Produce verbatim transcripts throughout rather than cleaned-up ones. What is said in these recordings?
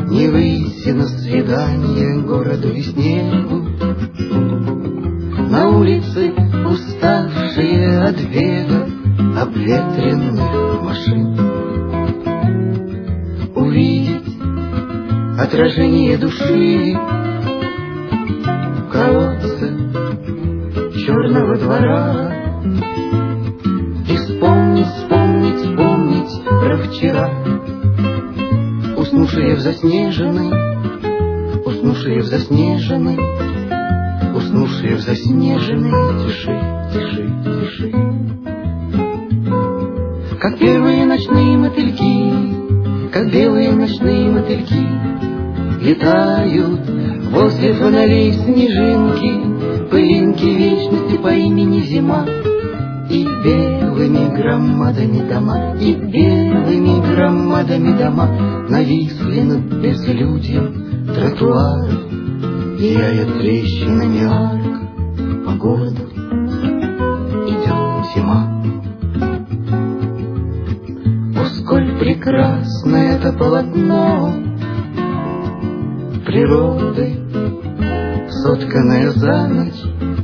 Не выйти на свидание городу и снегу. На улице уставшие от бега обветренных машин. Увидеть отражение души в колодце черного двора. И вспомнить, вспомнить, вспомнить про вчера. Уснувшие в заснеженной, уснувшие в заснеженной, уснувшие в заснеженной тиши, тиши, тиши. Как первые ночные мотыльки, как белые ночные мотыльки, летают возле фонарей снежинки, пылинки вечности по имени зима. И белыми громадами дома, и белыми громадами дома нависли над безлюдьем тротуары, сияя трещинами арок. По городу идет зима. О, сколь прекрасно это полотно природы, сотканное за ночь.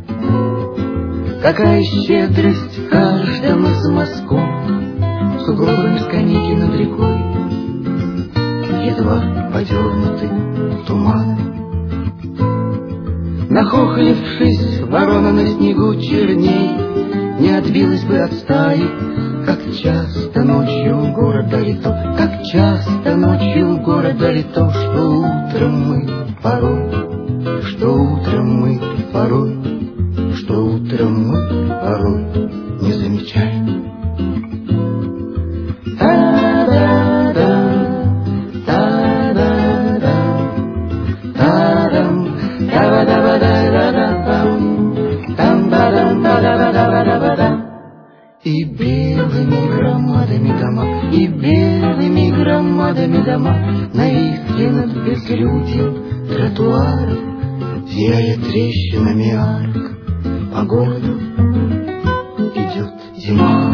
Какая щедрость в каждом из мазков, сугробами скамейки над рекой, едва подернуты туманом. Нахохлившись, ворона на снегу черней не отбилась бы от стаи. Как часто ночью город дарит то, как часто ночью город дарит то, что утром мы порой, что утром мы порой, что утром мы порой не замечаем. И белыми громадами дома, и белыми громадами дома нависли над безлюдьем тротуаров, сияя трещинами арок. По городу идет зима.